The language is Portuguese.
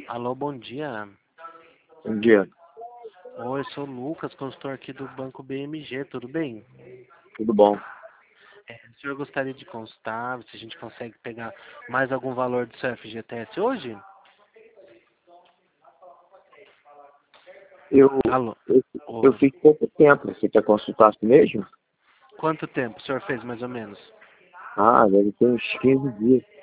Alô, bom dia. Bom dia, Oi, sou o Lucas, consultor aqui do Banco BMG, tudo bem? tudo bom? O senhor gostaria de consultar se a gente consegue pegar mais algum valor do seu FGTS hoje? Eu, Alô? eu, eu Oi. fiz pouco tempo, você quer consultar assim mesmo? Quanto tempo o senhor fez, mais ou menos? Ah, deve ter uns 15 dias.